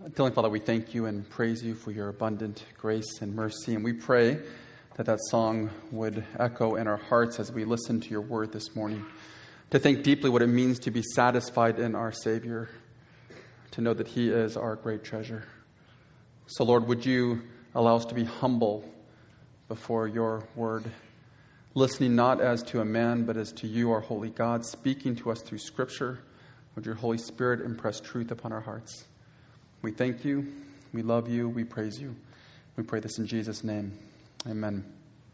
Heavenly Father, we thank you and praise you for your abundant grace and mercy. And we pray that that song would echo in our hearts as we listen to your word this morning. To think deeply what it means to be satisfied in our Savior. To know that he is our great treasure. So Lord, would you allow us to be humble before your word. Listening not as to a man, but as to you, our holy God, speaking to us through Scripture. Would your Holy Spirit impress truth upon our hearts. We thank you, we love you, we praise you. We pray this in Jesus' name. Amen.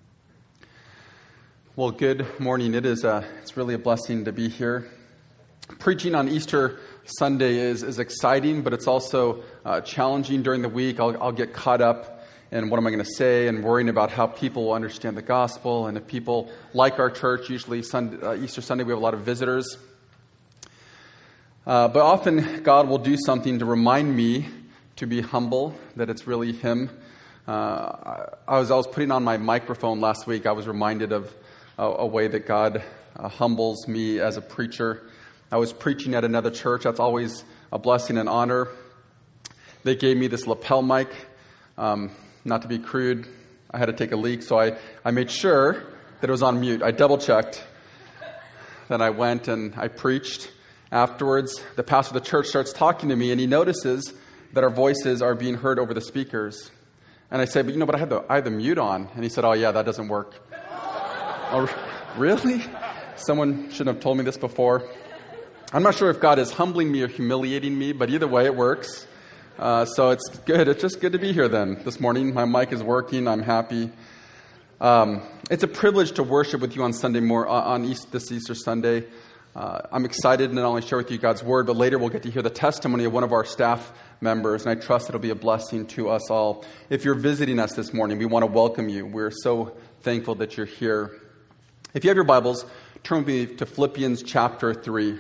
Well, good morning. It's really a blessing to be here. Preaching on Easter Sunday is exciting, but it's also challenging during the week. I'll get caught up in what am I going to say and worrying about how people will understand the gospel. And if people like our church, usually Easter Sunday we have a lot of visitors. But often God will do something to remind me to be humble, that it's really him. I was putting on my microphone last week. I was reminded of a way that God humbles me as a preacher. I was preaching at another church. That's always a blessing and honor. They gave me this lapel mic. Not to be crude, I had to take a leak, so I made sure that it was on mute. I double-checked. Then I went and I preached. Afterwards, the pastor of the church starts talking to me, and he notices that our voices are being heard over the speakers. And I say, but I have the mute on. And he said, oh yeah, that doesn't work. Oh, really? Someone shouldn't have told me this before. I'm not sure if God is humbling me or humiliating me, but either way, it works. So it's good. It's just good to be here then this morning. My mic is working. I'm happy. It's a privilege to worship with you on Sunday this Easter Sunday. I'm excited to not only share with you God's word, but later we'll get to hear the testimony of one of our staff members, and I trust it'll be a blessing to us all. If you're visiting us this morning, we want to welcome you. We're so thankful that you're here. If you have your Bibles, turn with me to Philippians chapter 3.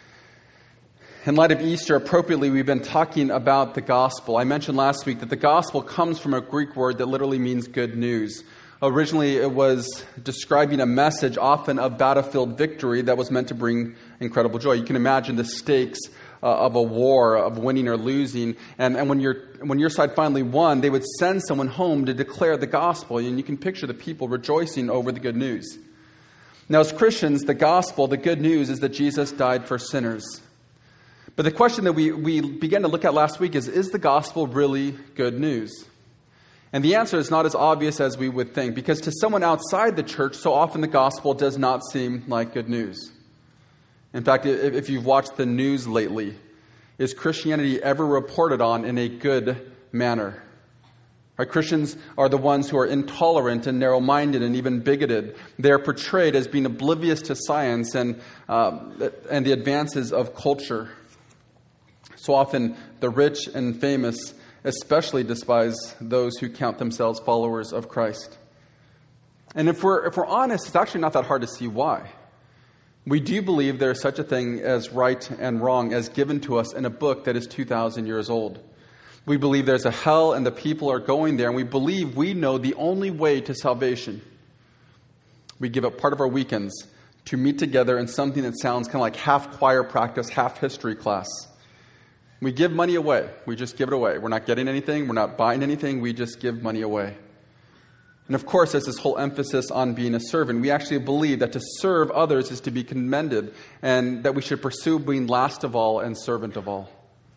In light of Easter, appropriately, we've been talking about the gospel. I mentioned last week that the gospel comes from a Greek word that literally means good news. Originally, it was describing a message, often of battlefield victory, that was meant to bring incredible joy. You can imagine the stakes of a war, of winning or losing. And when your side finally won, they would send someone home to declare the gospel. And you can picture the people rejoicing over the good news. Now, as Christians, the gospel, the good news, is that Jesus died for sinners. But the question that we began to look at last week is the gospel really good news? And the answer is not as obvious as we would think, because to someone outside the church, so often the gospel does not seem like good news. In fact, if you've watched the news lately, is Christianity ever reported on in a good manner? Right? Christians are the ones who are intolerant and narrow-minded and even bigoted. They are portrayed as being oblivious to science and the advances of culture. So often, the rich and famous especially despise those who count themselves followers of Christ. And if we're honest, it's actually not that hard to see why. We do believe there is such a thing as right and wrong as given to us in a book that is 2,000 years old. We believe there's a hell and the people are going there, and we believe we know the only way to salvation. We give up part of our weekends to meet together in something that sounds kind of like half choir practice, half history class. We give money away. We just give it away. We're not getting anything. We're not buying anything. We just give money away. And of course, there's this whole emphasis on being a servant. We actually believe that to serve others is to be commended, and that we should pursue being last of all and servant of all.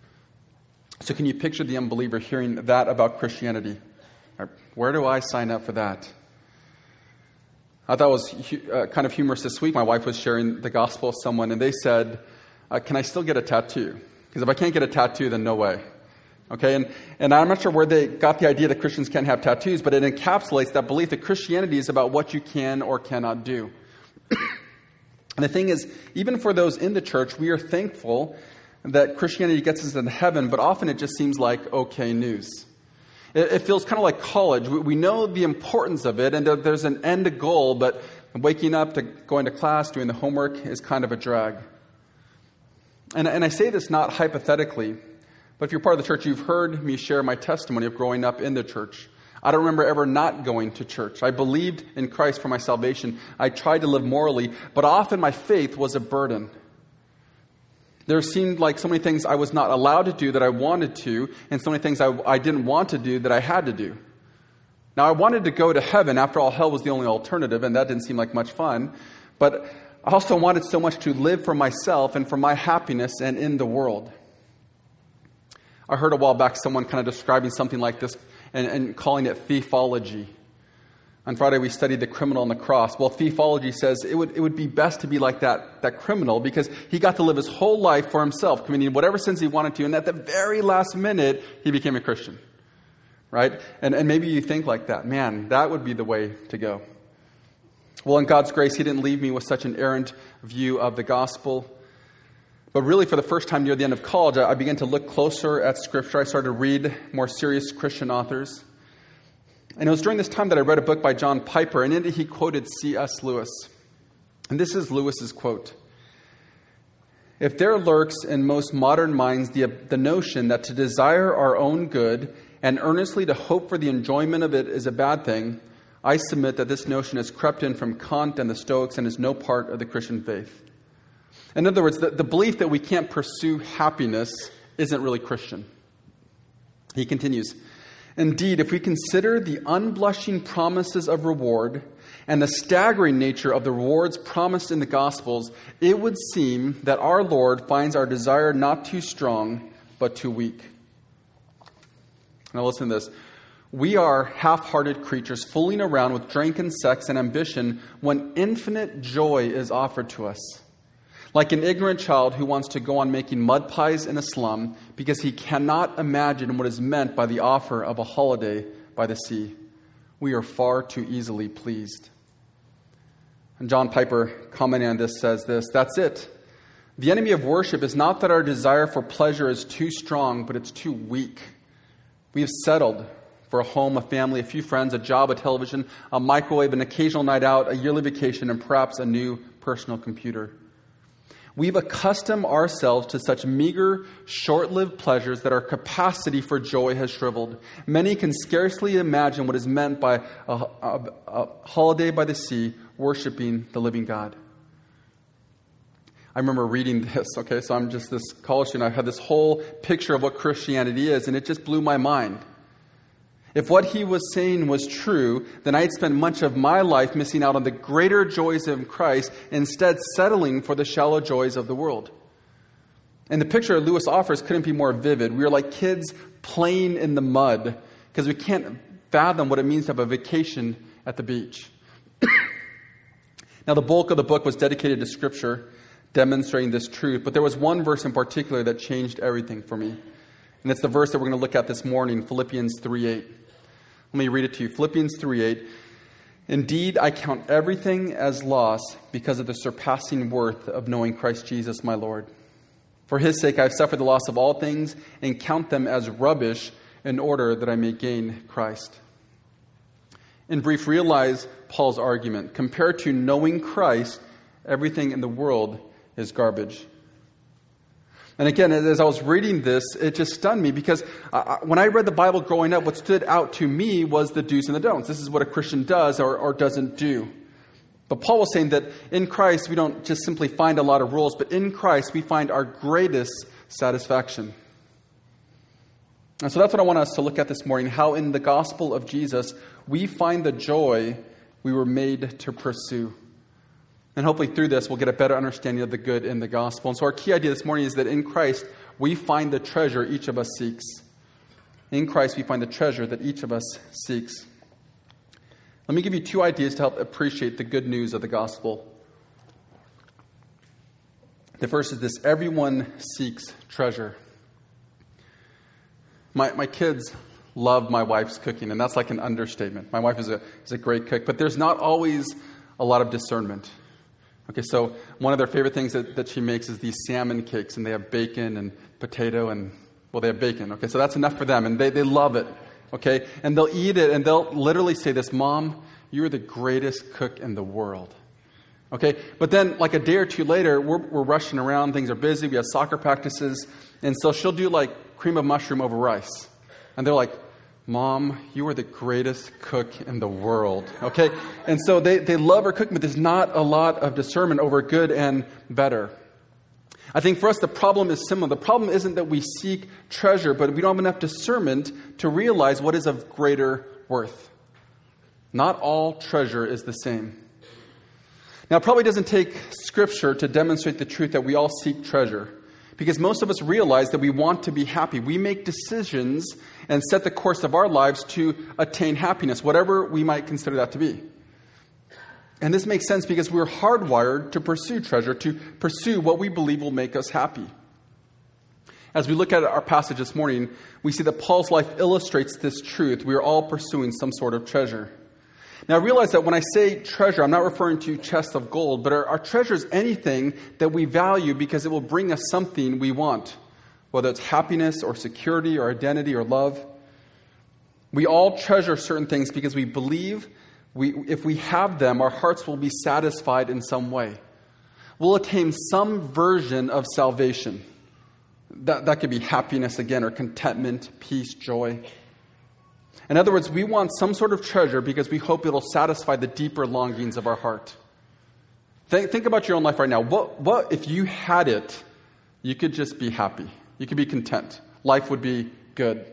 So can you picture the unbeliever hearing that about Christianity? Where do I sign up for that? I thought it was kind of humorous this week. My wife was sharing the gospel with someone, and they said, can I still get a tattoo? Because if I can't get a tattoo, then no way. Okay, and I'm not sure where they got the idea that Christians can't have tattoos, but it encapsulates that belief that Christianity is about what you can or cannot do. And the thing is, even for those in the church, we are thankful that Christianity gets us into heaven, but often it just seems like okay news. It feels kind of like college. We know the importance of it, and there's an end goal, but waking up to going to class, doing the homework is kind of a drag. And I say this not hypothetically, but if you're part of the church, you've heard me share my testimony of growing up in the church. I don't remember ever not going to church. I believed in Christ for my salvation. I tried to live morally, but often my faith was a burden. There seemed like so many things I was not allowed to do that I wanted to, and so many things I didn't want to do that I had to do. Now, I wanted to go to heaven. After all, hell was the only alternative, and that didn't seem like much fun. But I also wanted so much to live for myself and for my happiness and in the world. I heard a while back someone kind of describing something like this and calling it thiefology. On Friday, we studied the criminal on the cross. Well, thiefology says it would be best to be like that criminal because he got to live his whole life for himself, committing whatever sins he wanted to, and at the very last minute, he became a Christian. Right? And maybe you think like that. Man, that would be the way to go. Well, in God's grace, He didn't leave me with such an errant view of the gospel. But really, for the first time near the end of college, I began to look closer at Scripture. I started to read more serious Christian authors. And it was during this time that I read a book by John Piper, and in it he quoted C.S. Lewis. And this is Lewis's quote. "If there lurks in most modern minds the notion that to desire our own good and earnestly to hope for the enjoyment of it is a bad thing, I submit that this notion has crept in from Kant and the Stoics and is no part of the Christian faith." In other words, the belief that we can't pursue happiness isn't really Christian. He continues, "Indeed, if we consider the unblushing promises of reward and the staggering nature of the rewards promised in the Gospels, it would seem that our Lord finds our desire not too strong, but too weak." Now listen to this. We are half-hearted creatures fooling around with drunken sex and ambition when infinite joy is offered to us. Like an ignorant child who wants to go on making mud pies in a slum because he cannot imagine what is meant by the offer of a holiday by the sea. We are far too easily pleased. And John Piper, commenting on this, says this, "That's it. The enemy of worship is not that our desire for pleasure is too strong, but it's too weak. We have settled for a home, a family, a few friends, a job, a television, a microwave, an occasional night out, a yearly vacation, and perhaps a new personal computer. We've accustomed ourselves to such meager, short-lived pleasures that our capacity for joy has shriveled. Many can scarcely imagine what is meant by a holiday by the sea, worshiping the living God." I remember reading this, okay, so I'm just this college student. I had this whole picture of what Christianity is, and it just blew my mind. If what he was saying was true, then I'd spend much of my life missing out on the greater joys of Christ, instead settling for the shallow joys of the world. And the picture Lewis offers couldn't be more vivid. We are like kids playing in the mud because we can't fathom what it means to have a vacation at the beach. Now, the bulk of the book was dedicated to Scripture, demonstrating this truth, but there was one verse in particular that changed everything for me. And it's the verse that we're going to look at this morning, Philippians 3:8. Let me read it to you. Philippians 3:8. "Indeed, I count everything as loss because of the surpassing worth of knowing Christ Jesus my Lord. For His sake I have suffered the loss of all things and count them as rubbish in order that I may gain Christ." In brief, realize Paul's argument. Compared to knowing Christ, everything in the world is garbage. And again, as I was reading this, it just stunned me because when I read the Bible growing up, what stood out to me was the do's and the don'ts. This is what a Christian does or doesn't do. But Paul was saying that in Christ, we don't just simply find a lot of rules, but in Christ, we find our greatest satisfaction. And so that's what I want us to look at this morning, how in the gospel of Jesus, we find the joy we were made to pursue. And hopefully through this, we'll get a better understanding of the good in the gospel. And so our key idea this morning is that in Christ, we find the treasure each of us seeks. In Christ, we find the treasure that each of us seeks. Let me give you two ideas to help appreciate the good news of the gospel. The first is this: everyone seeks treasure. My kids love my wife's cooking, and that's like an understatement. My wife is a great cook, but there's not always a lot of discernment. Okay, so one of their favorite things that she makes is these salmon cakes, and they have bacon and potato, and, well, they have bacon. Okay, so that's enough for them, and they love it. Okay, and they'll eat it, and they'll literally say this: "Mom, you're the greatest cook in the world." Okay, but then like a day or two later, we're rushing around, things are busy, we have soccer practices, and so she'll do like cream of mushroom over rice. And they're like, "Mom, you are the greatest cook in the world." Okay? And so they love her cooking, but there's not a lot of discernment over good and better. I think for us, the problem is similar. The problem isn't that we seek treasure, but we don't have enough discernment to realize what is of greater worth. Not all treasure is the same. Now, it probably doesn't take Scripture to demonstrate the truth that we all seek treasure, because most of us realize that we want to be happy. We make decisions and set the course of our lives to attain happiness, whatever we might consider that to be. And this makes sense because we're hardwired to pursue treasure, to pursue what we believe will make us happy. As we look at our passage this morning, we see that Paul's life illustrates this truth. We are all pursuing some sort of treasure. Now, I realize that when I say treasure, I'm not referring to chests of gold, but our treasure is anything that we value because it will bring us something we want, whether it's happiness or security or identity or love. We all treasure certain things because we believe if we have them, our hearts will be satisfied in some way. We'll attain some version of salvation. That could be happiness again, or contentment, peace, joy. In other words, we want some sort of treasure because we hope it'll satisfy the deeper longings of our heart. Think about your own life right now. What if you had it, you could just be happy. You could be content. Life would be good.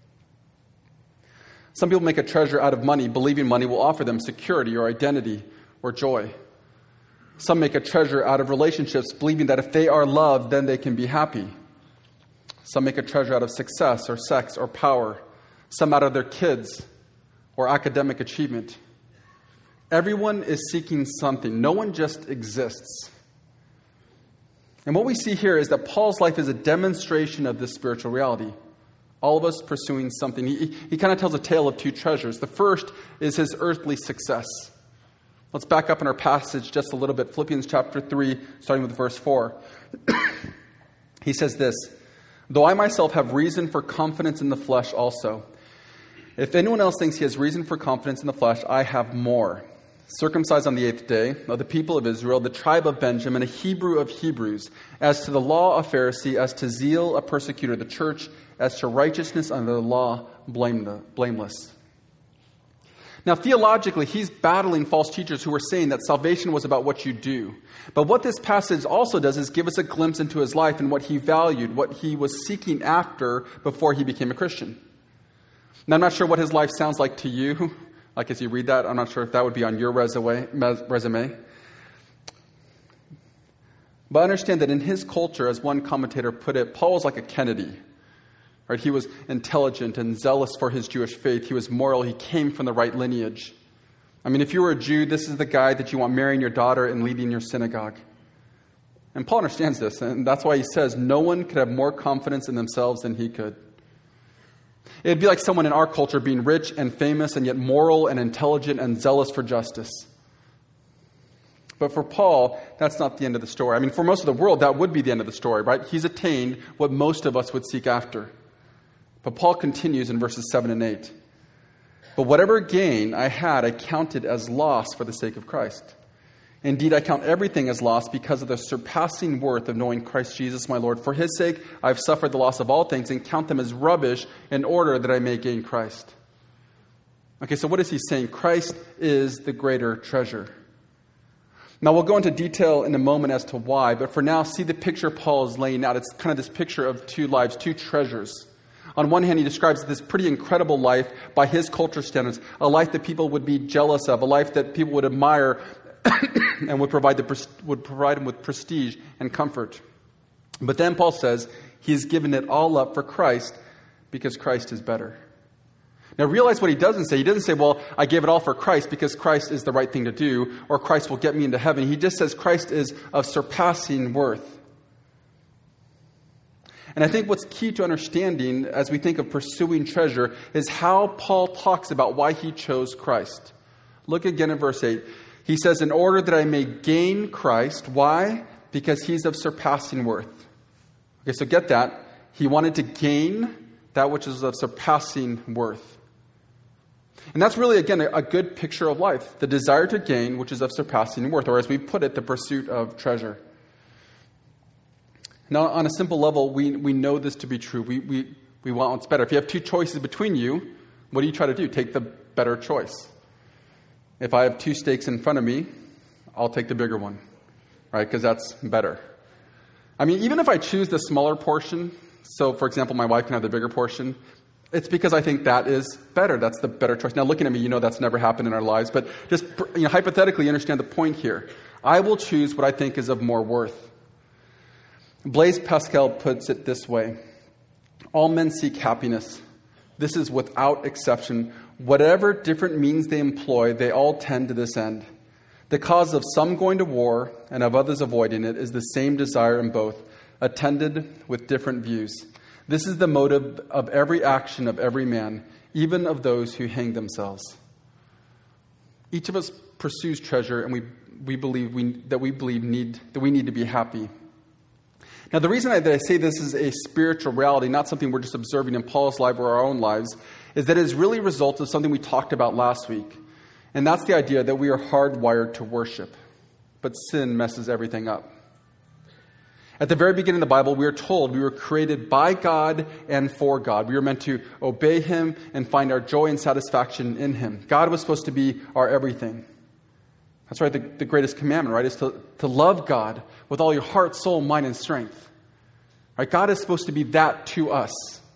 Some people make a treasure out of money, believing money will offer them security or identity or joy. Some make a treasure out of relationships, believing that if they are loved, then they can be happy. Some make a treasure out of success or sex or power. Some out of their kids or academic achievement. Everyone is seeking something. No one just exists. And what we see here is that Paul's life is a demonstration of this spiritual reality. All of us pursuing something. He kind of tells a tale of two treasures. The first is his earthly success. Let's back up in our passage just a little bit. Philippians chapter 3, starting with verse 4. He says this, "Though I myself have reason for confidence in the flesh also. If anyone else thinks he has reason for confidence in the flesh, I have more. Circumcised on the 8th day, of the people of Israel, the tribe of Benjamin, a Hebrew of Hebrews, as to the law a Pharisee, as to zeal a persecutor of the church, as to righteousness under the law blameless." Now, theologically, he's battling false teachers who were saying that salvation was about what you do. But what this passage also does is give us a glimpse into his life and what he valued, what he was seeking after before he became a Christian. Now, I'm not sure what his life sounds like to you. Like as you read that, I'm not sure if that would be on your resume. But understand that in his culture, as one commentator put it, Paul was like a Kennedy. Right? He was intelligent and zealous for his Jewish faith. He was moral. He came from the right lineage. I mean, if you were a Jew, this is the guy that you want marrying your daughter and leading your synagogue. And Paul understands this, and that's why he says no one could have more confidence in themselves than he could. It'd be like someone in our culture being rich and famous and yet moral and intelligent and zealous for justice. But for Paul, that's not the end of the story. I mean, for most of the world, that would be the end of the story, right? He's attained what most of us would seek after. But Paul continues in verses 7 and 8. "But whatever gain I had, I counted as loss for the sake of Christ. Indeed, I count everything as loss because of the surpassing worth of knowing Christ Jesus my Lord. For his sake, I have suffered the loss of all things and count them as rubbish in order that I may gain Christ." Okay, so what is he saying? Christ is the greater treasure. Now, we'll go into detail in a moment as to why, but for now, see the picture Paul is laying out. It's kind of this picture of two lives, two treasures. On one hand, he describes this pretty incredible life by his culture standards, a life that people would be jealous of, a life that people would admire and would provide him with prestige and comfort. But then Paul says he has given it all up for Christ because Christ is better. Now realize what he doesn't say. He doesn't say, well, I gave it all for Christ because Christ is the right thing to do, or Christ will get me into heaven. He just says Christ is of surpassing worth. And I think what's key to understanding as we think of pursuing treasure is how Paul talks about why he chose Christ. Look again at verse 8. He says, "In order that I may gain Christ." Why? Because he's of surpassing worth. Okay, so get that. He wanted to gain that which is of surpassing worth. And that's really, again, a good picture of life. The desire to gain, which is of surpassing worth, or as we put it, the pursuit of treasure. Now, on a simple level, we know this to be true. We want what's better. If you have two choices between you, what do you try to do? Take the better choice. If I have two steaks in front of me, I'll take the bigger one, right? Because that's better. I mean, even if I choose the smaller portion, so for example, my wife can have the bigger portion, it's because I think that is better. That's the better choice. Now, looking at me, you know that's never happened in our lives, but just hypothetically understand the point here. I will choose what I think is of more worth. Blaise Pascal puts it this way: all men seek happiness. This is without exception. Whatever different means they employ, they all tend to this end. The cause of some going to war and of others avoiding it is the same desire in both, attended with different views. This is the motive of every action of every man, even of those who hang themselves. Each of us pursues treasure, and we believe we need to be happy. Now, the reason that I say this is a spiritual reality, not something we're just observing in Paul's life or our own lives, is that it is really a result of something we talked about last week. And that's the idea that we are hardwired to worship, but sin messes everything up. At the very beginning of the Bible, we are told we were created by God and for God. We were meant to obey Him and find our joy and satisfaction in Him. God was supposed to be our everything. That's right, the greatest commandment, right, is to love God with all your heart, soul, mind, and strength. Right? God is supposed to be that to us.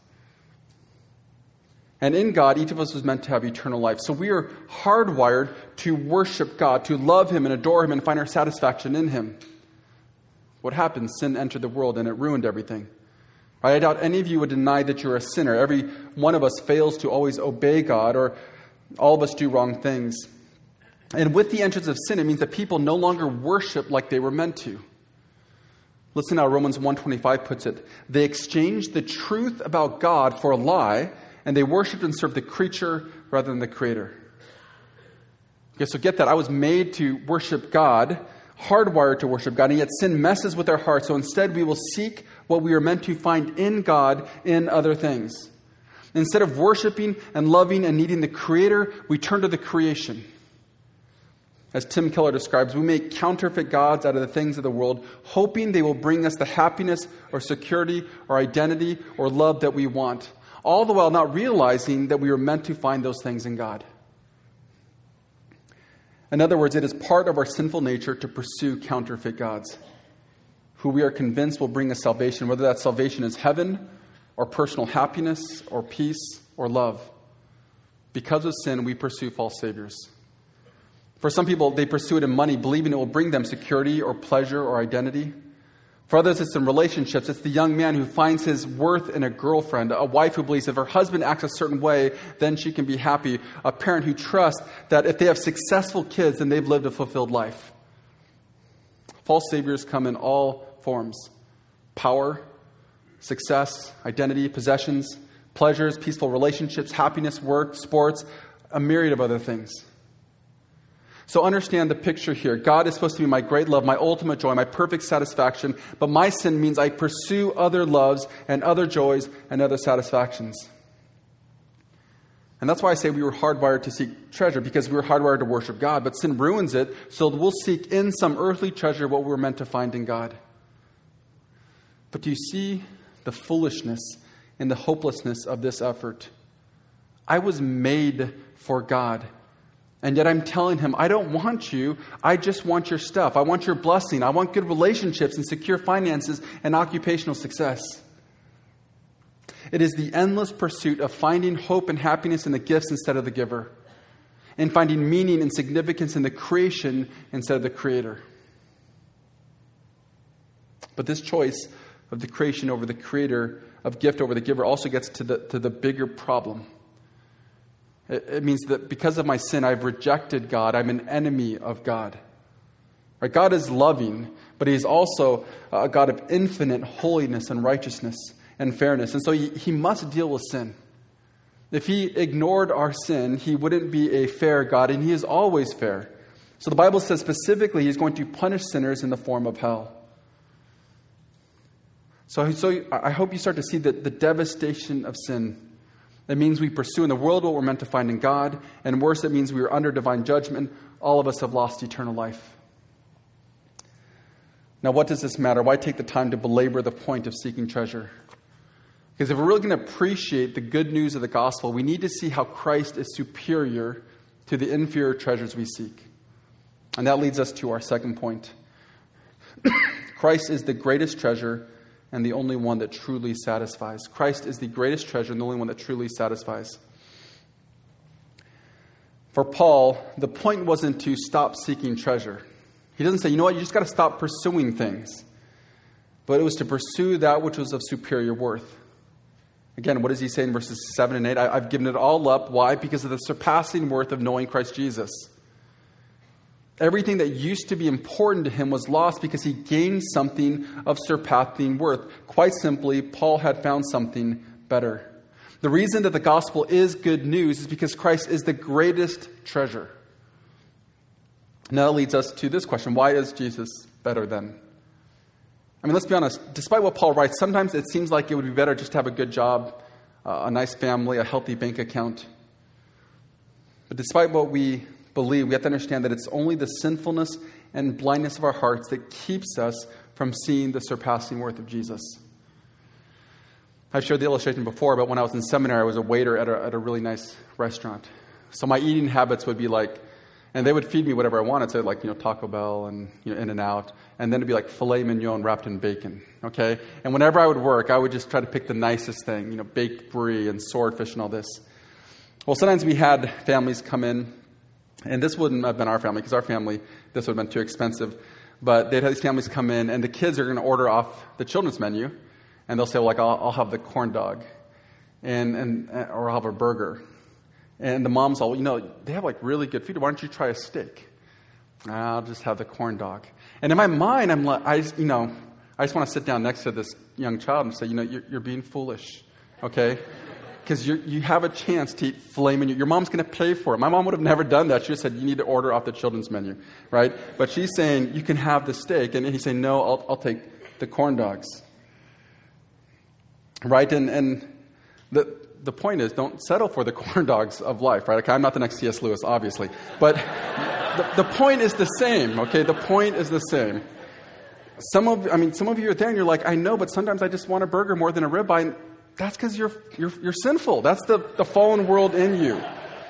And in God, each of us was meant to have eternal life. So we are hardwired to worship God, to love Him and adore Him and find our satisfaction in Him. What happened? Sin entered the world and it ruined everything. Right? I doubt any of you would deny that you're a sinner. Every one of us fails to always obey God, or all of us do wrong things. And with the entrance of sin, it means that people no longer worship like they were meant to. Listen how Romans 1:25 puts it. They exchanged the truth about God for a lie, and they worshiped and served the creature rather than the Creator. Okay, so get that. I was made to worship God, hardwired to worship God, and yet sin messes with our hearts. So instead, we will seek what we are meant to find in God in other things. Instead of worshiping and loving and needing the Creator, we turn to the creation. As Tim Keller describes, we make counterfeit gods out of the things of the world, hoping they will bring us the happiness or security or identity or love that we want, all the while not realizing that we are meant to find those things in God. In other words, it is part of our sinful nature to pursue counterfeit gods, who we are convinced will bring us salvation, whether that salvation is heaven or personal happiness or peace or love. Because of sin, we pursue false saviors. For some people, they pursue it in money, believing it will bring them security or pleasure or identity. For others, it's in relationships. It's the young man who finds his worth in a girlfriend, a wife who believes if her husband acts a certain way, then she can be happy, a parent who trusts that if they have successful kids, then they've lived a fulfilled life. False saviors come in all forms: power, success, identity, possessions, pleasures, peaceful relationships, happiness, work, sports, a myriad of other things. So understand the picture here. God is supposed to be my great love, my ultimate joy, my perfect satisfaction, but my sin means I pursue other loves and other joys and other satisfactions. And that's why I say we were hardwired to seek treasure, because we were hardwired to worship God, but sin ruins it, so we'll seek in some earthly treasure what we're meant to find in God. But do you see the foolishness and the hopelessness of this effort? I was made for God. And yet I'm telling Him, I don't want you. I just want your stuff. I want your blessing. I want good relationships and secure finances and occupational success. It is the endless pursuit of finding hope and happiness in the gifts instead of the giver, and finding meaning and significance in the creation instead of the Creator. But this choice of the creation over the Creator, of gift over the giver, also gets to the bigger problem. It means that because of my sin, I've rejected God. I'm an enemy of God. Right? God is loving, but He is also a God of infinite holiness and righteousness and fairness. And so He must deal with sin. If He ignored our sin, He wouldn't be a fair God, and He is always fair. So the Bible says specifically He's going to punish sinners in the form of hell. So I hope you start to see the devastation of sin. That means we pursue in the world what we're meant to find in God. And worse, it means we are under divine judgment. All of us have lost eternal life. Now, what does this matter? Why take the time to belabor the point of seeking treasure? Because if we're really going to appreciate the good news of the gospel, we need to see how Christ is superior to the inferior treasures we seek. And that leads us to our second point. Christ is the greatest treasure and the only one that truly satisfies. Christ is the greatest treasure and the only one that truly satisfies. For Paul, the point wasn't to stop seeking treasure. He doesn't say, you know what, you just got to stop pursuing things. But it was to pursue that which was of superior worth. Again, what does he say in verses 7 and 8? I've given it all up. Why? Because of the surpassing worth of knowing Christ Jesus. Everything that used to be important to him was lost because he gained something of surpassing worth. Quite simply, Paul had found something better. The reason that the gospel is good news is because Christ is the greatest treasure. Now that leads us to this question. Why is Jesus better then? I mean, let's be honest. Despite what Paul writes, sometimes it seems like it would be better just to have a good job, a nice family, a healthy bank account. But despite what we believe, we have to understand that it's only the sinfulness and blindness of our hearts that keeps us from seeing the surpassing worth of Jesus. I've shared the illustration before, but when I was in seminary, I was a waiter at a really nice restaurant. So my eating habits would be like, and they would feed me whatever I wanted, so like, Taco Bell and, In-N-Out, and then it'd be like filet mignon wrapped in bacon, okay? And whenever I would work, I would just try to pick the nicest thing, baked brie and swordfish and all this. Well, sometimes we had families come in, and this wouldn't have been our family, because our family, this would have been too expensive, but they'd have these families come in, and the kids are going to order off the children's menu, and they'll say, well, like, I'll have the corn dog, or I'll have a burger. And the mom's all, they have like really good food. Why don't you try a steak? I'll just have the corn dog. And in my mind, I'm like, I just want to sit down next to this young child and say, you're being foolish, okay? Because you have a chance to eat filet mignon. Your mom's going to pay for it. My mom would have never done that. She would have said, you need to order off the children's menu, right? But she's saying, you can have the steak. And he's saying, no, I'll take the corn dogs. Right? And the point is, don't settle for the corn dogs of life, right? Okay, I'm not the next C.S. Lewis, obviously. But the point is the same, okay? The point is the same. Some of you are there and you're like, I know, but sometimes I just want a burger more than a ribeye. That's because you're sinful. That's the fallen world in you.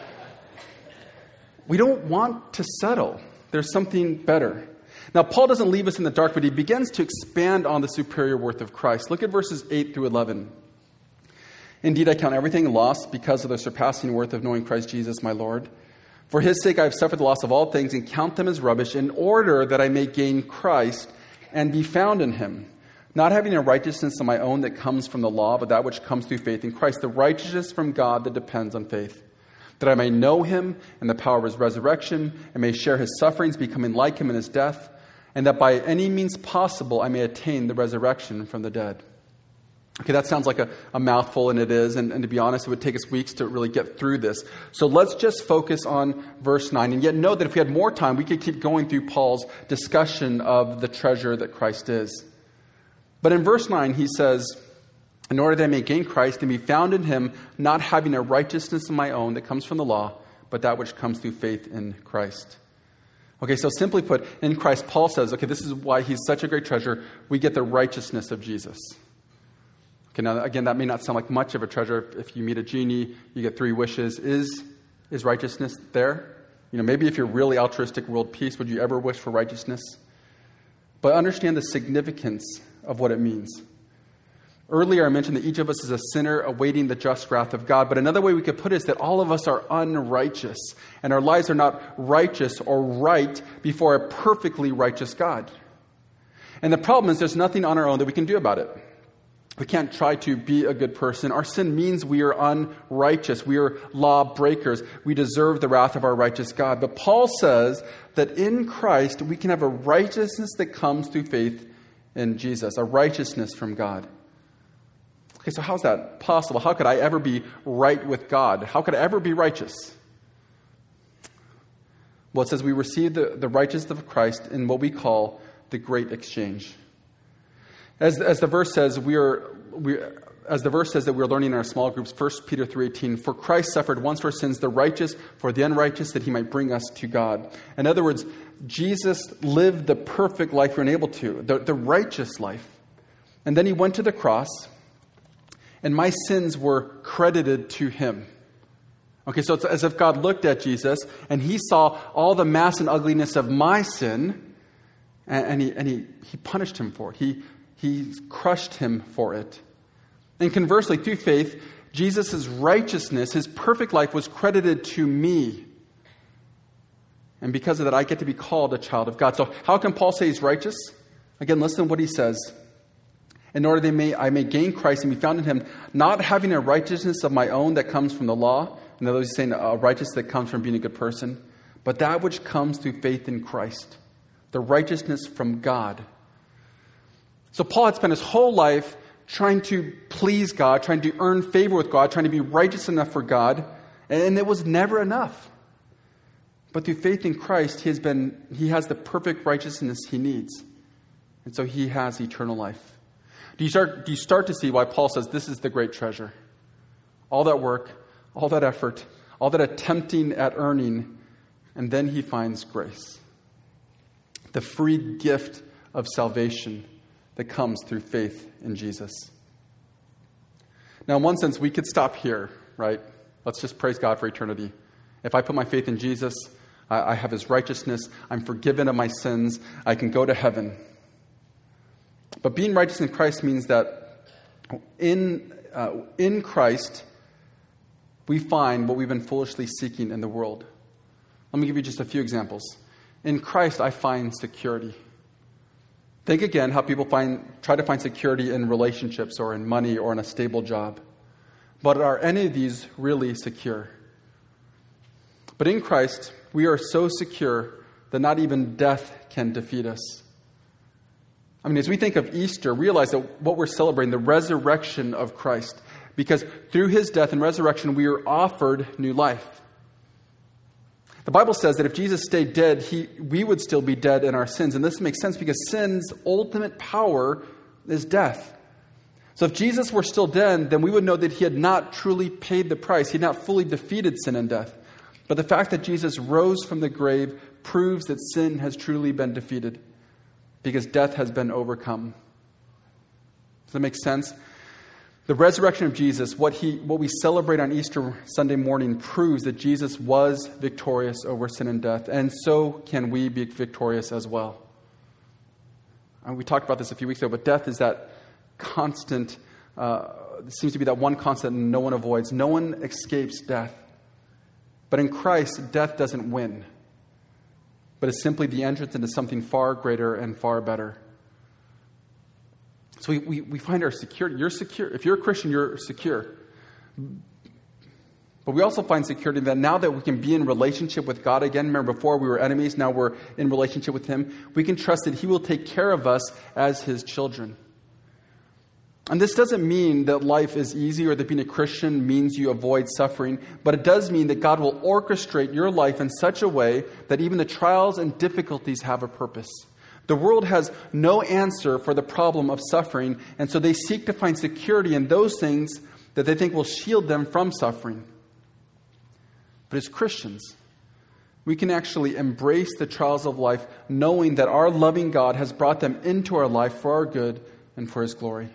We don't want to settle. There's something better. Now, Paul doesn't leave us in the dark, but he begins to expand on the superior worth of Christ. Look at verses 8 through 11. Indeed, I count everything lost because of the surpassing worth of knowing Christ Jesus, my Lord. For his sake I have suffered the loss of all things and count them as rubbish in order that I may gain Christ and be found in him, not having a righteousness of my own that comes from the law, but that which comes through faith in Christ, the righteousness from God that depends on faith, that I may know him and the power of his resurrection and may share his sufferings, becoming like him in his death, and that by any means possible I may attain the resurrection from the dead. Okay, that sounds like a mouthful, and it is. And to be honest, it would take us weeks to really get through this. So let's just focus on verse 9. And yet know that if we had more time, we could keep going through Paul's discussion of the treasure that Christ is. But in verse 9, he says, in order that I may gain Christ and be found in him, not having a righteousness of my own that comes from the law, but that which comes through faith in Christ. Okay, so simply put, in Christ, Paul says, okay, this is why he's such a great treasure. We get the righteousness of Jesus. Okay, now again, that may not sound like much of a treasure. If you meet a genie, you get 3 wishes. Is righteousness there? Maybe if you're really altruistic, world peace, would you ever wish for righteousness? But understand the significance of what it means. Earlier, I mentioned that each of us is a sinner awaiting the just wrath of God. But another way we could put it is that all of us are unrighteous, and our lives are not righteous or right before a perfectly righteous God. And the problem is there's nothing on our own that we can do about it. We can't try to be a good person. Our sin means we are unrighteous. We are law breakers. We deserve the wrath of our righteous God. But Paul says that in Christ we can have a righteousness that comes through faith in Jesus, a righteousness from God. Okay, so how's that possible? How could I ever be right with God? How could I ever be righteous? Well, it says we receive the righteousness of Christ in what we call the great exchange. As the verse says, that we are learning in our small groups, 1 Peter 3:18, for Christ suffered once for sins, the righteous for the unrighteous, that he might bring us to God. In other words, Jesus lived the perfect life we're unable to, the righteous life. And then he went to the cross, and my sins were credited to him. Okay, so it's as if God looked at Jesus, and he saw all the mass and ugliness of my sin, and he punished him for it. He crushed him for it. And conversely, through faith, Jesus' righteousness, his perfect life, was credited to me. And because of that, I get to be called a child of God. So how can Paul say he's righteous? Again, listen to what he says. In order that I may gain Christ and be found in him, not having a righteousness of my own that comes from the law. In other words, he's saying a righteousness that comes from being a good person. But that which comes through faith in Christ. The righteousness from God. So Paul had spent his whole life trying to please God, trying to earn favor with God, trying to be righteous enough for God. And it was never enough. But through faith in Christ, he has the perfect righteousness he needs. And so he has eternal life. Do you start to see why Paul says this is the great treasure? All that work, all that effort, all that attempting at earning, and then he finds grace. The free gift of salvation that comes through faith in Jesus. Now, in one sense, we could stop here, right? Let's just praise God for eternity. If I put my faith in Jesus, I have his righteousness, I'm forgiven of my sins, I can go to heaven. But being righteous in Christ means that in Christ, we find what we've been foolishly seeking in the world. Let me give you just a few examples. In Christ, I find security. Think again how people try to find security in relationships or in money or in a stable job. But are any of these really secure? But in Christ, we are so secure that not even death can defeat us. I mean, as we think of Easter, realize that what we're celebrating, the resurrection of Christ, because through his death and resurrection, we are offered new life. The Bible says that if Jesus stayed dead, we would still be dead in our sins. And this makes sense because sin's ultimate power is death. So if Jesus were still dead, then we would know that he had not truly paid the price. He had not fully defeated sin and death. But the fact that Jesus rose from the grave proves that sin has truly been defeated because death has been overcome. Does that make sense? The resurrection of Jesus, what we celebrate on Easter Sunday morning, proves that Jesus was victorious over sin and death, and so can we be victorious as well. And we talked about this a few weeks ago, but death is that constant, seems to be that one constant no one avoids. No one escapes death. But in Christ, death doesn't win, but it's simply the entrance into something far greater and far better. So we find our security. You're secure. If you're a Christian, you're secure. But we also find security that now that we can be in relationship with God again, remember before we were enemies, now we're in relationship with him, we can trust that he will take care of us as his children. And this doesn't mean that life is easy or that being a Christian means you avoid suffering, but it does mean that God will orchestrate your life in such a way that even the trials and difficulties have a purpose. The world has no answer for the problem of suffering, and so they seek to find security in those things that they think will shield them from suffering. But as Christians, we can actually embrace the trials of life knowing that our loving God has brought them into our life for our good and for his glory.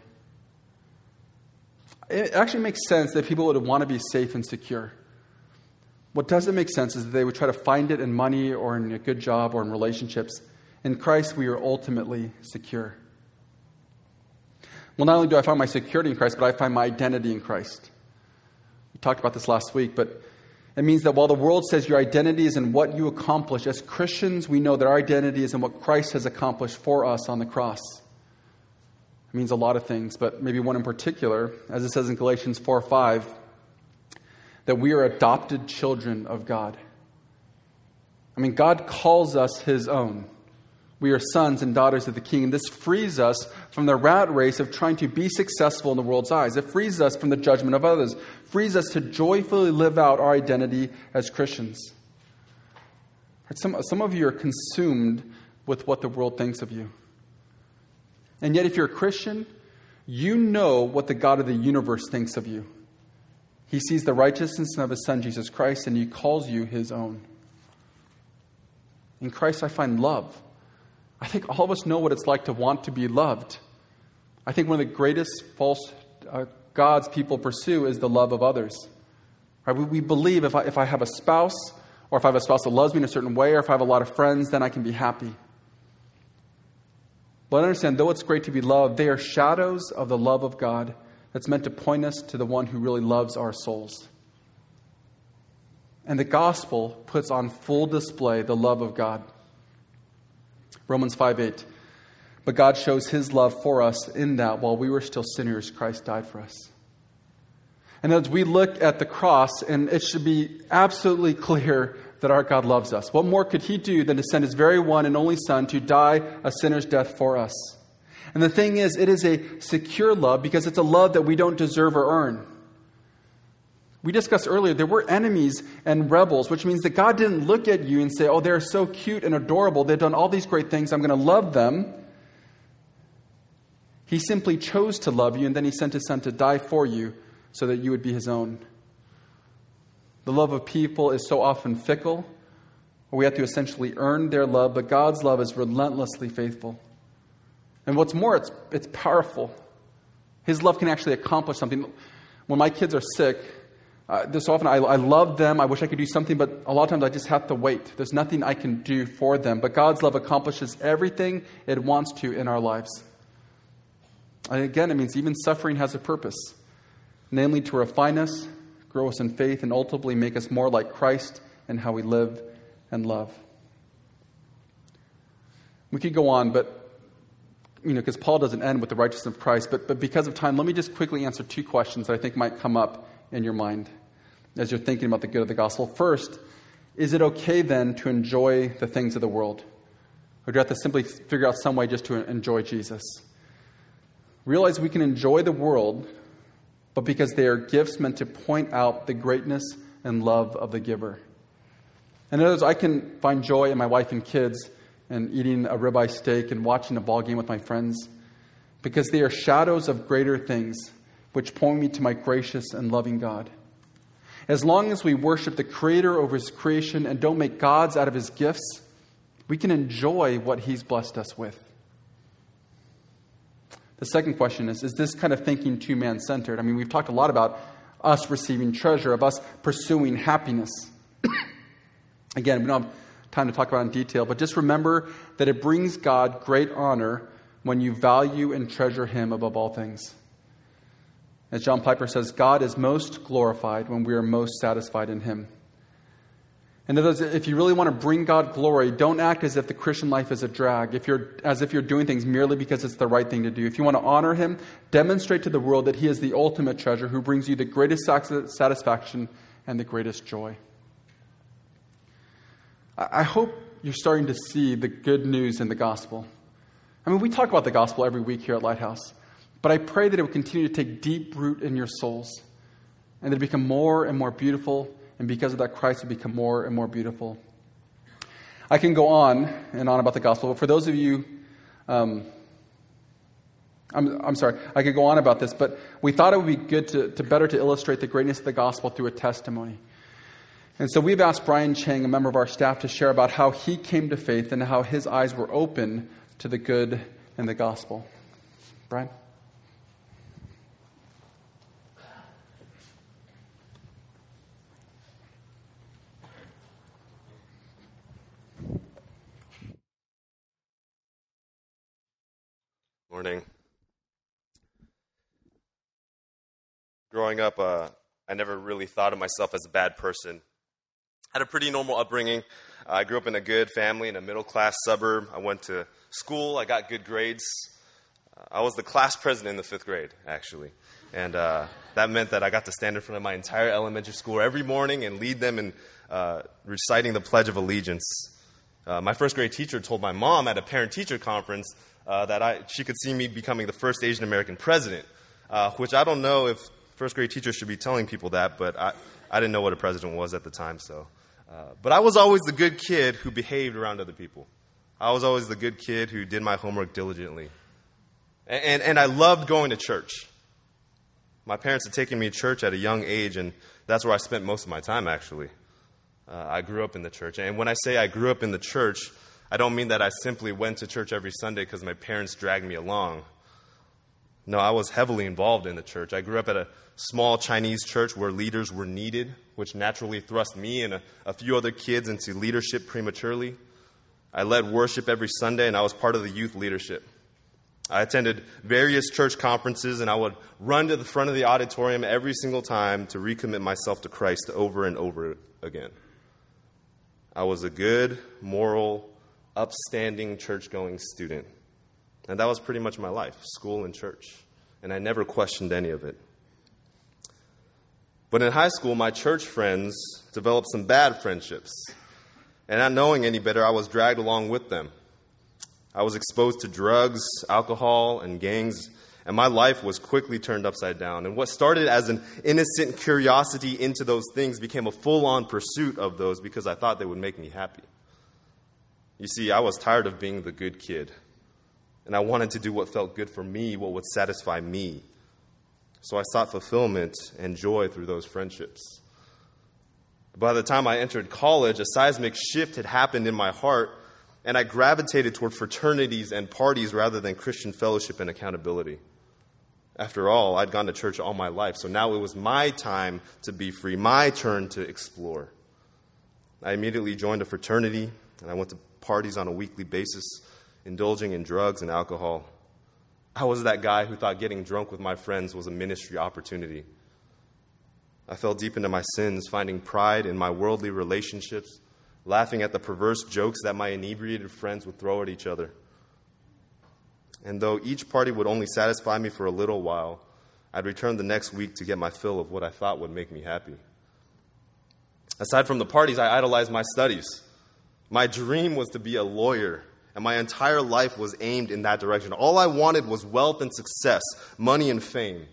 It actually makes sense that people would want to be safe and secure. What doesn't make sense is that they would try to find it in money or in a good job or in relationships. In Christ, we are ultimately secure. Well, not only do I find my security in Christ, but I find my identity in Christ. We talked about this last week, but it means that while the world says your identity is in what you accomplish, as Christians, we know that our identity is in what Christ has accomplished for us on the cross. It means a lot of things, but maybe one in particular, as it says in Galatians 4:5, that we are adopted children of God. I mean, God calls us his own. We are sons and daughters of the King, and this frees us from the rat race of trying to be successful in the world's eyes. It frees us from the judgment of others. Frees us to joyfully live out our identity as Christians. Some of you are consumed with what the world thinks of you. And yet if you're a Christian, you know what the God of the universe thinks of you. He sees the righteousness of his Son, Jesus Christ, and he calls you his own. In Christ, I find love. I think all of us know what it's like to want to be loved. I think one of the greatest false gods people pursue is the love of others. Right? We believe if I have a spouse, or if I have a spouse that loves me in a certain way, or if I have a lot of friends, then I can be happy. But understand, though it's great to be loved, they are shadows of the love of God that's meant to point us to the one who really loves our souls. And the gospel puts on full display the love of God. Romans 5:8. But God shows his love for us in that while we were still sinners, Christ died for us. And as we look at the cross, and it should be absolutely clear that our God loves us. What more could he do than to send his very one and only Son to die a sinner's death for us? And the thing is, it is a secure love because it's a love that we don't deserve or earn. We discussed earlier, there were enemies and rebels, which means that God didn't look at you and say, oh, they're so cute and adorable. They've done all these great things. I'm going to love them. He simply chose to love you, and then he sent his Son to die for you so that you would be his own. The love of people is so often fickle, or we have to essentially earn their love, but God's love is relentlessly faithful. And what's more, it's powerful. His love can actually accomplish something. When my kids are sick, so often I love them. I wish I could do something, but a lot of times I just have to wait. There's nothing I can do for them. But God's love accomplishes everything it wants to in our lives. And again, it means even suffering has a purpose, namely to refine us, grow us in faith, and ultimately make us more like Christ in how we live and love. We could go on, but because Paul doesn't end with the righteousness of Christ, but because of time, let me just quickly answer two questions that I think might come up in your mind as you're thinking about the good of the gospel. First, is it okay then to enjoy the things of the world? Or do you have to simply figure out some way just to enjoy Jesus? Realize we can enjoy the world, but because they are gifts meant to point out the greatness and love of the giver. And in other words, I can find joy in my wife and kids and eating a ribeye steak and watching a ball game with my friends because they are shadows of greater things which point me to my gracious and loving God. As long as we worship the Creator over his creation and don't make gods out of his gifts, we can enjoy what he's blessed us with. The second question is this kind of thinking too man-centered? I mean, we've talked a lot about us receiving treasure, of us pursuing happiness. Again, we don't have time to talk about it in detail, but just remember that it brings God great honor when you value and treasure him above all things. As John Piper says, God is most glorified when we are most satisfied in him. And if you really want to bring God glory, don't act as if the Christian life is a drag, as if you're doing things merely because it's the right thing to do. If you want to honor him, demonstrate to the world that he is the ultimate treasure who brings you the greatest satisfaction and the greatest joy. I hope you're starting to see the good news in the gospel. I mean, we talk about the gospel every week here at Lighthouse, but I pray that it would continue to take deep root in your souls and that it become more and more beautiful. And because of that, Christ will become more and more beautiful. I can go on and on about the gospel, but for those of you, I'm sorry, I could go on about this, but we thought it would be good to better to illustrate the greatness of the gospel through a testimony. And so we've asked Brian Chang, a member of our staff, to share about how he came to faith and how his eyes were open to the good in the gospel. Brian? Morning. Growing up, I never really thought of myself as a bad person. I had a pretty normal upbringing. I grew up in a good family in a middle-class suburb. I went to school. I got good grades. I was the class president in the 5th grade, actually. And that meant that I got to stand in front of my entire elementary school every morning and lead them in reciting the Pledge of Allegiance. My 1st grade teacher told my mom at a parent-teacher conference that she could see me becoming the first Asian American president, which I don't know if 1st grade teachers should be telling people that, but I didn't know what a president was at the time. But I was always the good kid who behaved around other people. I was always the good kid who did my homework diligently. And I loved going to church. My parents had taken me to church at a young age, and that's where I spent most of my time, actually. I grew up in the church. And when I say I grew up in the church, I don't mean that I simply went to church every Sunday because my parents dragged me along. No, I was heavily involved in the church. I grew up at a small Chinese church where leaders were needed, which naturally thrust me and a few other kids into leadership prematurely. I led worship every Sunday, and I was part of the youth leadership. I attended various church conferences, and I would run to the front of the auditorium every single time to recommit myself to Christ over and over again. I was a good, moral, upstanding, church-going student. And that was pretty much my life, school and church. And I never questioned any of it. But in high school, my church friends developed some bad friendships. And not knowing any better, I was dragged along with them. I was exposed to drugs, alcohol, and gangs, and my life was quickly turned upside down. And what started as an innocent curiosity into those things became a full-on pursuit of those because I thought they would make me happy. You see, I was tired of being the good kid, and I wanted to do what felt good for me, what would satisfy me. So I sought fulfillment and joy through those friendships. By the time I entered college, a seismic shift had happened in my heart, and I gravitated toward fraternities and parties rather than Christian fellowship and accountability. After all, I'd gone to church all my life, so now it was my time to be free, my turn to explore. I immediately joined a fraternity, and I went to parties on a weekly basis, indulging in drugs and alcohol. I was that guy who thought getting drunk with my friends was a ministry opportunity. I fell deep into my sins, finding pride in my worldly relationships, laughing at the perverse jokes that my inebriated friends would throw at each other. And though each party would only satisfy me for a little while, I'd return the next week to get my fill of what I thought would make me happy. Aside from the parties, I idolized my studies. My dream was to be a lawyer, and my entire life was aimed in that direction. All I wanted was wealth and success, money and fame.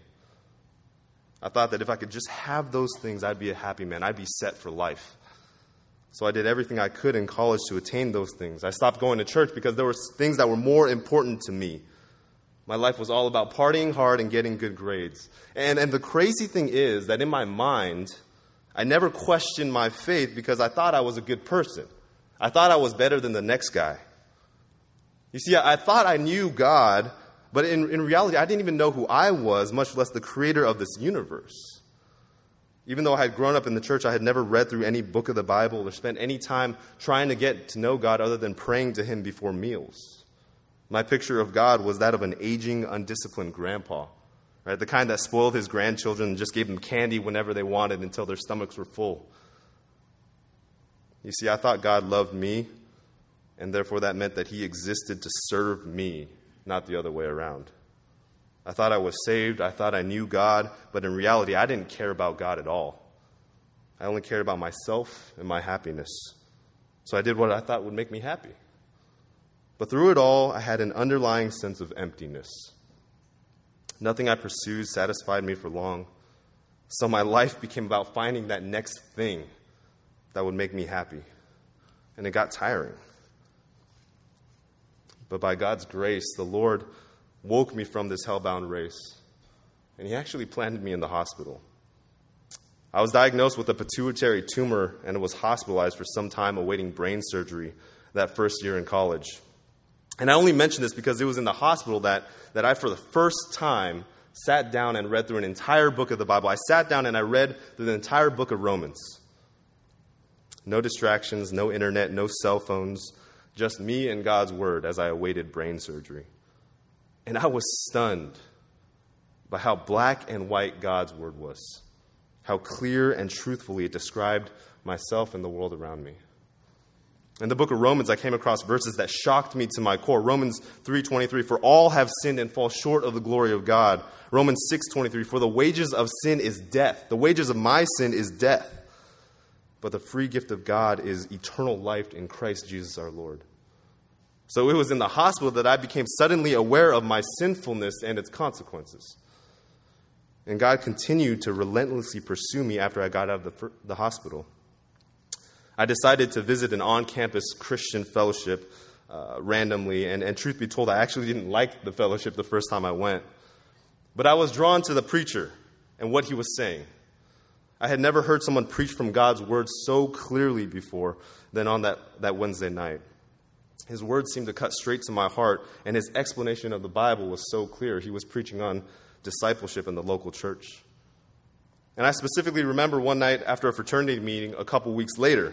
I thought that if I could just have those things, I'd be a happy man. I'd be set for life. So I did everything I could in college to attain those things. I stopped going to church because there were things that were more important to me. My life was all about partying hard and getting good grades. And the crazy thing is that in my mind, I never questioned my faith because I thought I was a good person. I thought I was better than the next guy. You see, I thought I knew God, but in reality, I didn't even know who I was, much less the creator of this universe. Even though I had grown up in the church, I had never read through any book of the Bible or spent any time trying to get to know God other than praying to Him before meals. My picture of God was that of an aging, undisciplined grandpa, right? The kind that spoiled his grandchildren and just gave them candy whenever they wanted until their stomachs were full. You see, I thought God loved me, and therefore that meant that He existed to serve me, not the other way around. I thought I was saved, I thought I knew God, but in reality, I didn't care about God at all. I only cared about myself and my happiness. So I did what I thought would make me happy. But through it all, I had an underlying sense of emptiness. Nothing I pursued satisfied me for long. So my life became about finding that next thing that would make me happy. And it got tiring. But by God's grace, the Lord woke me from this hellbound race, and He actually planted me in the hospital. I was diagnosed with a pituitary tumor and was hospitalized for some time awaiting brain surgery that first year in college. And I only mention this because it was in the hospital that I, for the first time, sat down and read through an entire book of the Bible. I sat down and I read through the entire book of Romans. No distractions, no internet, no cell phones, just me and God's Word as I awaited brain surgery. And I was stunned by how black and white God's Word was, how clear and truthfully it described myself and the world around me. In the book of Romans, I came across verses that shocked me to my core. Romans 3:23, for all have sinned and fall short of the glory of God. Romans 6:23, for the wages of sin is death. The wages of my sin is death. But the free gift of God is eternal life in Christ Jesus our Lord. So it was in the hospital that I became suddenly aware of my sinfulness and its consequences. And God continued to relentlessly pursue me after I got out of the hospital. I decided to visit an on-campus Christian fellowship randomly, and truth be told, I actually didn't like the fellowship the first time I went. But I was drawn to the preacher and what he was saying. I had never heard someone preach from God's Word so clearly before than on that Wednesday night. His words seemed to cut straight to my heart, and his explanation of the Bible was so clear. He was preaching on discipleship in the local church. And I specifically remember one night after a fraternity meeting a couple weeks later,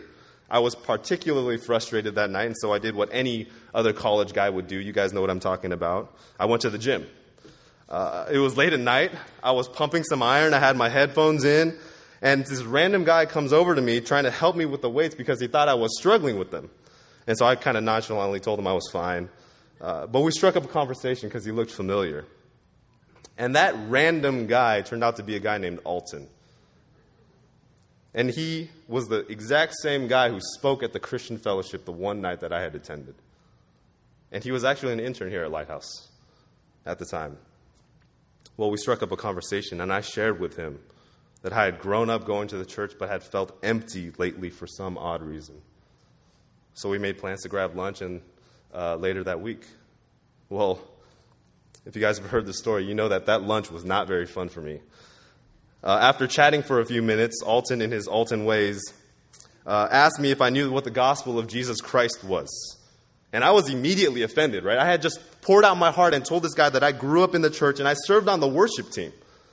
I was particularly frustrated that night, and so I did what any other college guy would do. You guys know what I'm talking about. I went to the gym. It was late at night. I was pumping some iron. I had my headphones in, and this random guy comes over to me trying to help me with the weights because he thought I was struggling with them. And so I kind of nonchalantly told him I was fine. But we struck up a conversation because he looked familiar. And that random guy turned out to be a guy named Alton. And he was the exact same guy who spoke at the Christian Fellowship the one night that I had attended. And he was actually an intern here at Lighthouse at the time. Well, we struck up a conversation, and I shared with him that I had grown up going to the church but had felt empty lately for some odd reason. So we made plans to grab lunch and later that week. Well, if you guys have heard the story, you know that lunch was not very fun for me. After chatting for a few minutes, Alton, in his Alton ways, asked me if I knew what the gospel of Jesus Christ was. And I was immediately offended, right? I had just poured out my heart and told this guy that I grew up in the church and I served on the worship team.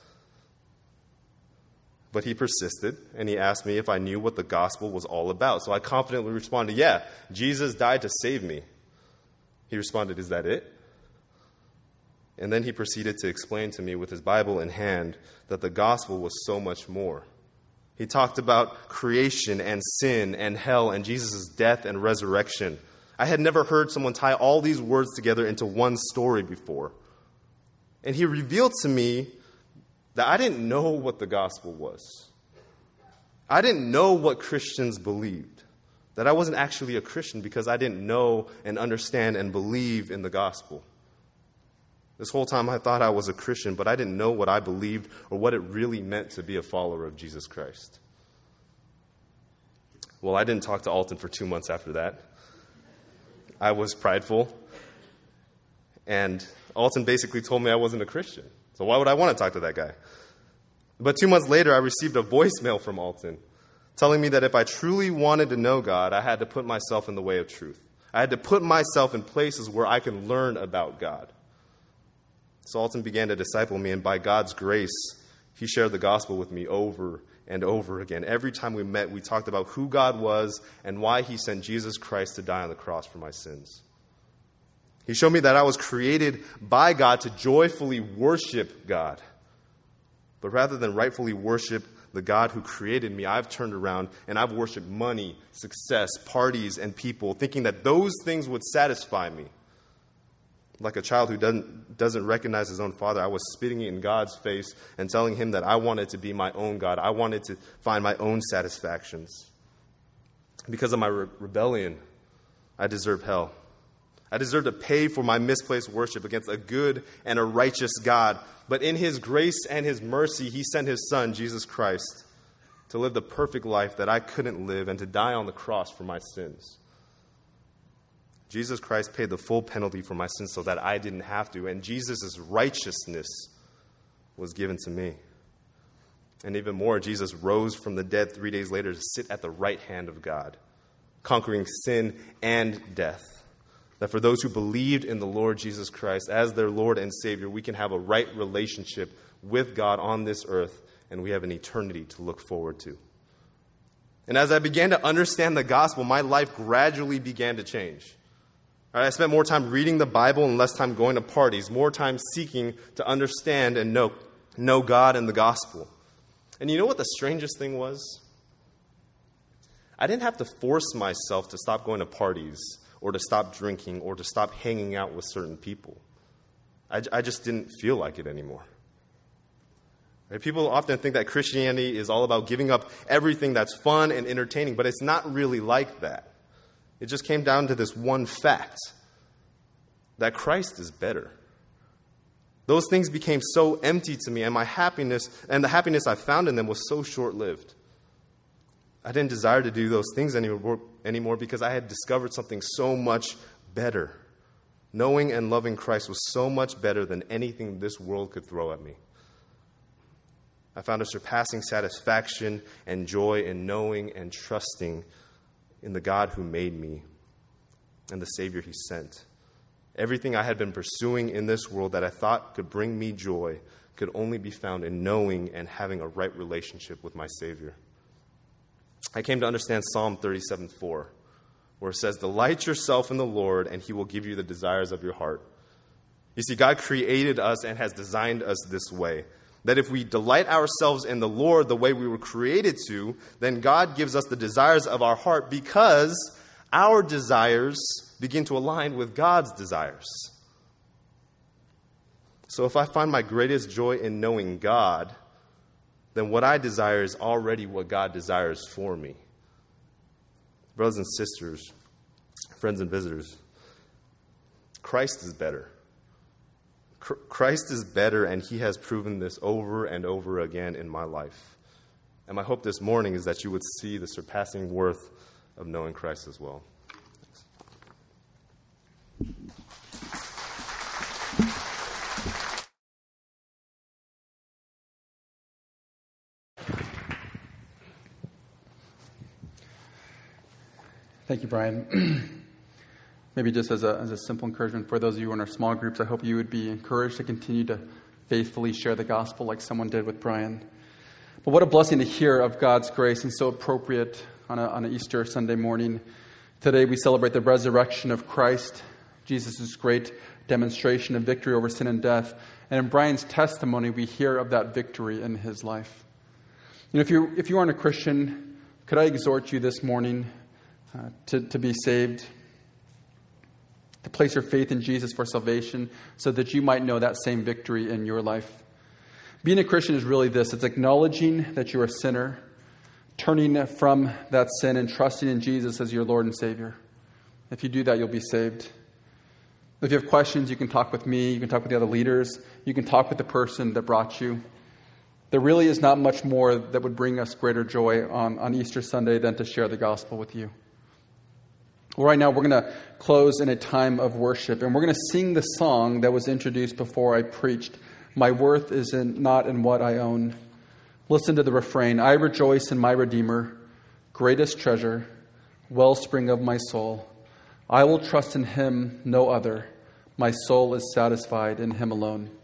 But he persisted, and he asked me if I knew what the gospel was all about. So I confidently responded, yeah, Jesus died to save me. He responded, is that it? And then he proceeded to explain to me with his Bible in hand that the gospel was so much more. He talked about creation and sin and hell and Jesus' death and resurrection. I had never heard someone tie all these words together into one story before. And he revealed to me that I didn't know what the gospel was. I didn't know what Christians believed. That I wasn't actually a Christian because I didn't know and understand and believe in the gospel. This whole time I thought I was a Christian, but I didn't know what I believed or what it really meant to be a follower of Jesus Christ. Well, I didn't talk to Alton for 2 months after that. I was prideful, and Alton basically told me I wasn't a Christian. So why would I want to talk to that guy? But 2 months later, I received a voicemail from Alton telling me that if I truly wanted to know God, I had to put myself in the way of truth. I had to put myself in places where I could learn about God. So Alton began to disciple me, and by God's grace, he shared the gospel with me over and over again. Every time we met, we talked about who God was and why he sent Jesus Christ to die on the cross for my sins. He showed me that I was created by God to joyfully worship God. But rather than rightfully worship the God who created me, I've turned around and I've worshiped money, success, parties, and people, thinking that those things would satisfy me. Like a child who doesn't recognize his own father, I was spitting it in God's face and telling him that I wanted to be my own God. I wanted to find my own satisfactions. Because of my rebellion, I deserve hell. I deserve to pay for my misplaced worship against a good and a righteous God. But in his grace and his mercy, he sent his son, Jesus Christ, to live the perfect life that I couldn't live and to die on the cross for my sins. Jesus Christ paid the full penalty for my sins so that I didn't have to, and Jesus' righteousness was given to me. And even more, Jesus rose from the dead 3 days later to sit at the right hand of God, conquering sin and death. That for those who believed in the Lord Jesus Christ as their Lord and Savior, we can have a right relationship with God on this earth, and we have an eternity to look forward to. And as I began to understand the gospel, my life gradually began to change. I spent more time reading the Bible and less time going to parties, more time seeking to understand and know God and the gospel. And you know what the strangest thing was? I didn't have to force myself to stop going to parties or to stop drinking or to stop hanging out with certain people. I just didn't feel like it anymore. Right? People often think that Christianity is all about giving up everything that's fun and entertaining, but it's not really like that. It just came down to this one fact, that Christ is better. Those things became so empty to me, and my happiness and the happiness I found in them was so short-lived. I didn't desire to do those things anymore because I had discovered something so much better. Knowing and loving Christ was so much better than anything this world could throw at me. I found a surpassing satisfaction and joy in knowing and trusting in the God who made me and the Savior he sent. Everything I had been pursuing in this world that I thought could bring me joy could only be found in knowing and having a right relationship with my Savior. I came to understand Psalm 37:4, where it says, "Delight yourself in the Lord, and he will give you the desires of your heart." You see, God created us and has designed us this way, that if we delight ourselves in the Lord the way we were created to, then God gives us the desires of our heart because our desires begin to align with God's desires. So if I find my greatest joy in knowing God, then what I desire is already what God desires for me. Brothers and sisters, friends and visitors, Christ is better. Christ is better, and he has proven this over and over again in my life. And my hope this morning is that you would see the surpassing worth of knowing Christ as well. Thank you, Brian. Maybe just as a simple encouragement for those of you in our small groups, I hope you would be encouraged to continue to faithfully share the gospel like someone did with Brian. But what a blessing to hear of God's grace, and so appropriate on an Easter Sunday morning. Today we celebrate the resurrection of Christ, Jesus' great demonstration of victory over sin and death. And in Brian's testimony, we hear of that victory in his life. If you aren't a Christian, could I exhort you this morning to be saved, to place your faith in Jesus for salvation so that you might know that same victory in your life. Being a Christian is really this. It's acknowledging that you're a sinner, turning from that sin and trusting in Jesus as your Lord and Savior. If you do that, you'll be saved. If you have questions, you can talk with me, you can talk with the other leaders, you can talk with the person that brought you. There really is not much more that would bring us greater joy on Easter Sunday than to share the gospel with you. Well, right now, we're going to close in a time of worship, and we're going to sing the song that was introduced before I preached. My worth is not in what I own. Listen to the refrain. I rejoice in my Redeemer, greatest treasure, wellspring of my soul. I will trust in him, no other. My soul is satisfied in him alone.